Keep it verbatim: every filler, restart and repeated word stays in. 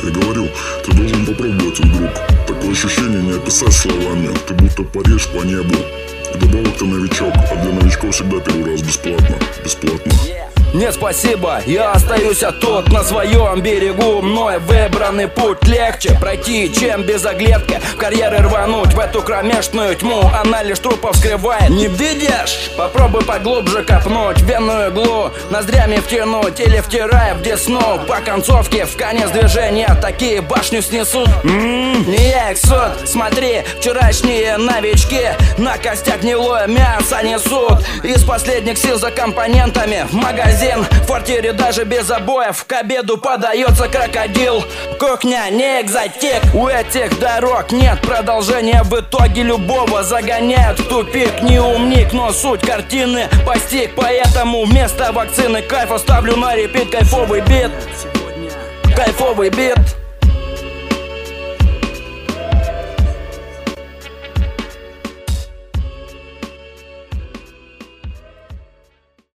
Я говорю, ты должен попробовать вдруг. Такое ощущение не описать словами. Ты будто паришь по небу. И добавок ты новичок, а для новичков всегда первый раз бесплатно. Бесплатно. Нет, спасибо, я остаюсь тут, на своем берегу. Мной выбранный путь легче пройти, чем без оглядки в карьеры рвануть в эту кромешную тьму. Она лишь трупов скрывает. Не видишь? Попробуй поглубже копнуть, венную иглу ноздрями втянуть или втирая в десну. По концовке в конец движения такие башню снесут. М-м-м, не я их суд. Смотри, вчерашние новички на костях гнилое мясо несут. Из последних сил за компонентами в магазин. В квартире даже без обоев к обеду подается крокодил. Кухня не экзотик. У этих дорог нет продолжения. В итоге любого загоняют в тупик. Не умник, но суть картины постиг. Поэтому вместо вакцины кайф оставлю на репит. Кайфовый бит. Кайфовый бит.